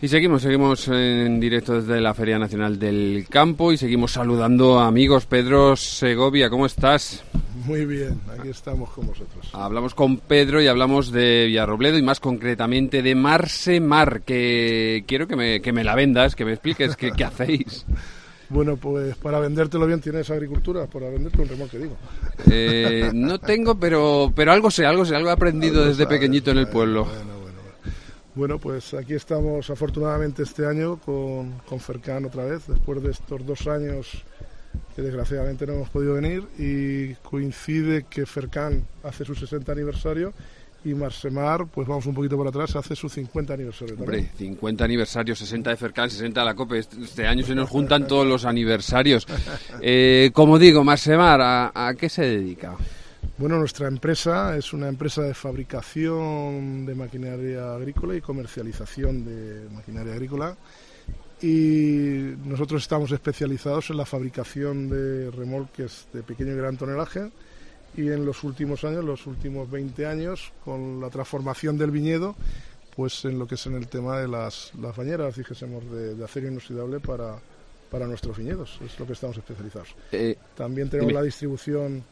Y seguimos en directo desde la Feria Nacional del Campo y seguimos saludando a amigos. Pedro Segovia, ¿cómo estás? Muy bien, aquí estamos con vosotros. Hablamos con Pedro y hablamos de Villarrobledo y más concretamente de Marsemar, que quiero que me la vendas, que me expliques qué hacéis. Bueno, pues para vendértelo bien tienes agricultura, para venderte un remolque, digo. No tengo, pero algo sé, algo he aprendido desde pequeñito en el pueblo. Bueno, pues aquí estamos afortunadamente este año con Fercan otra vez, después de estos 2 años que desgraciadamente no hemos podido venir, y coincide que Fercan hace su 60 aniversario y Marsemar, pues vamos un poquito por atrás, hace su 50 aniversario también. Hombre, 50 aniversario, 60 de Fercan, 60 de la COPE, este año se nos juntan todos los aniversarios. Como digo, Marsemar, ¿a qué se dedica? Bueno, nuestra empresa es una empresa de fabricación de maquinaria agrícola y comercialización de maquinaria agrícola, y nosotros estamos especializados en la fabricación de remolques de pequeño y gran tonelaje, y en los últimos años, los últimos 20 años, con la transformación del viñedo, pues en lo que es en el tema de las bañeras, dijésemos, de acero inoxidable para nuestros viñedos, es lo que estamos especializados. También tenemos la distribución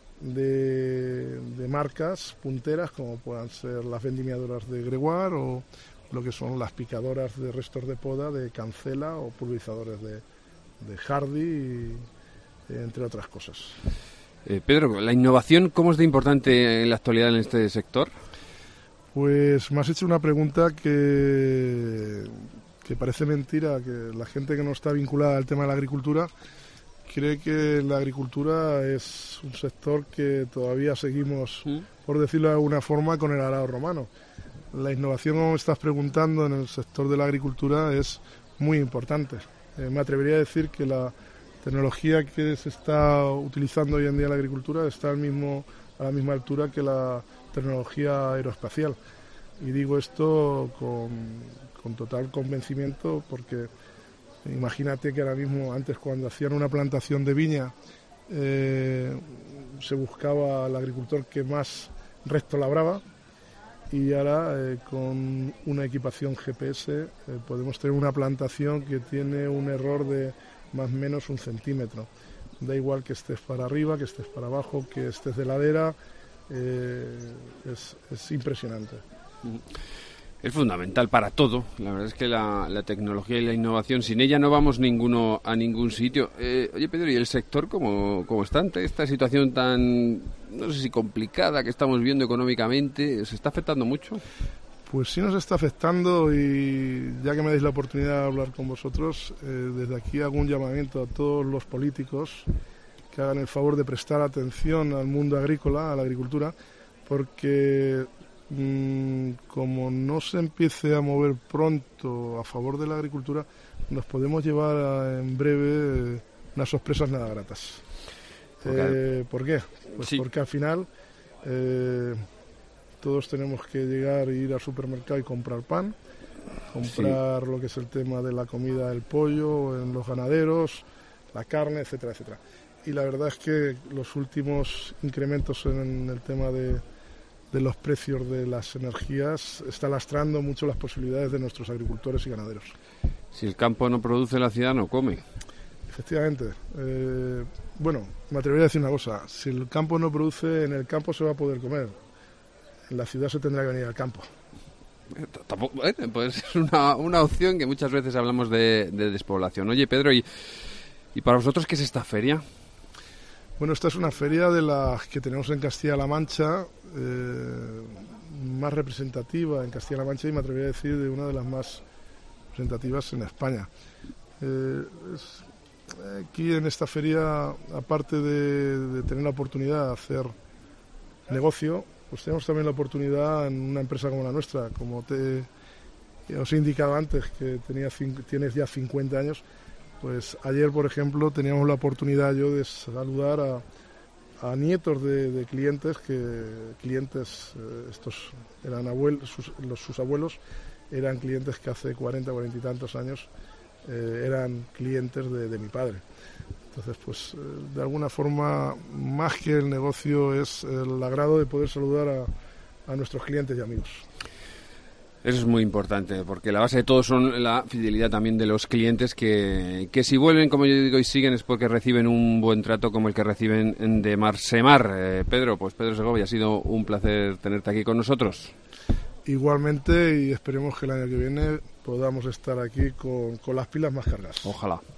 de marcas punteras como puedan ser las vendimiadoras de Gregoire o lo que son las picadoras de restos de poda de Cancela o pulverizadores de Hardy, entre otras cosas. Pedro, ¿la innovación cómo es de importante en la actualidad en este sector? Pues me has hecho una pregunta que parece mentira, que la gente que no está vinculada al tema de la agricultura cree que la agricultura es un sector que todavía seguimos, por decirlo de alguna forma, con el arado romano. La innovación, como me estás preguntando, en el sector de la agricultura es muy importante. Me atrevería a decir que la tecnología que se está utilizando hoy en día en la agricultura está a la misma altura que la tecnología aeroespacial. Y digo esto con total convencimiento porque imagínate que ahora mismo, antes cuando hacían una plantación de viña, se buscaba al agricultor que más recto labraba, y ahora con una equipación GPS podemos tener una plantación que tiene un error de más o menos 1 centímetro. Da igual que estés para arriba, que estés para abajo, que estés de ladera, es impresionante. Es fundamental para todo. La verdad es que la tecnología y la innovación, sin ella no vamos a ningún sitio. Oye, Pedro, ¿y el sector cómo está ante esta situación tan, no sé si complicada que estamos viendo económicamente? ¿Se está afectando mucho? Pues sí nos está afectando, y ya que me dais la oportunidad de hablar con vosotros, desde aquí hago un llamamiento a todos los políticos que hagan el favor de prestar atención al mundo agrícola, a la agricultura, porque como no se empiece a mover pronto a favor de la agricultura, nos podemos llevar en breve unas sorpresas nada gratas. ¿Por qué? Pues sí. Porque al final todos tenemos que llegar e ir al supermercado y comprar pan, comprar lo que es el tema de la comida, el pollo, en los ganaderos, la carne, etcétera, etcétera. Y la verdad es que los últimos incrementos en el tema de los precios de las energías está lastrando mucho las posibilidades de nuestros agricultores y ganaderos. Si el campo no produce, la ciudad no come. Efectivamente. Bueno, me atrevería a decir una cosa. Si el campo no produce, en el campo se va a poder comer. En la ciudad se tendrá que venir al campo. Tampoco, puede ser una opción, que muchas veces hablamos de despoblación. Oye, Pedro, ¿y para vosotros qué es esta feria? Bueno, esta es una feria de las que tenemos en Castilla-La Mancha, más representativa en Castilla-La Mancha, y me atrevería a decir de una de las más representativas en España. Aquí en esta feria, aparte de tener la oportunidad de hacer negocio, pues tenemos también la oportunidad en una empresa como la nuestra, como os he indicado antes, que tienes ya 50 años. Pues ayer, por ejemplo, teníamos la oportunidad yo de saludar a nietos de clientes, estos eran abuelos, sus abuelos eran clientes que hace 40 y tantos años eran clientes de mi padre. Entonces, pues de alguna forma, más que el negocio, es el agrado de poder saludar a nuestros clientes y amigos. Eso es muy importante, porque la base de todo son la fidelidad también de los clientes que si vuelven, como yo digo, y siguen es porque reciben un buen trato como el que reciben de Marsemar. Pedro Segovia, ha sido un placer tenerte aquí con nosotros. Igualmente, y esperemos que el año que viene podamos estar aquí con las pilas más cargadas. Ojalá.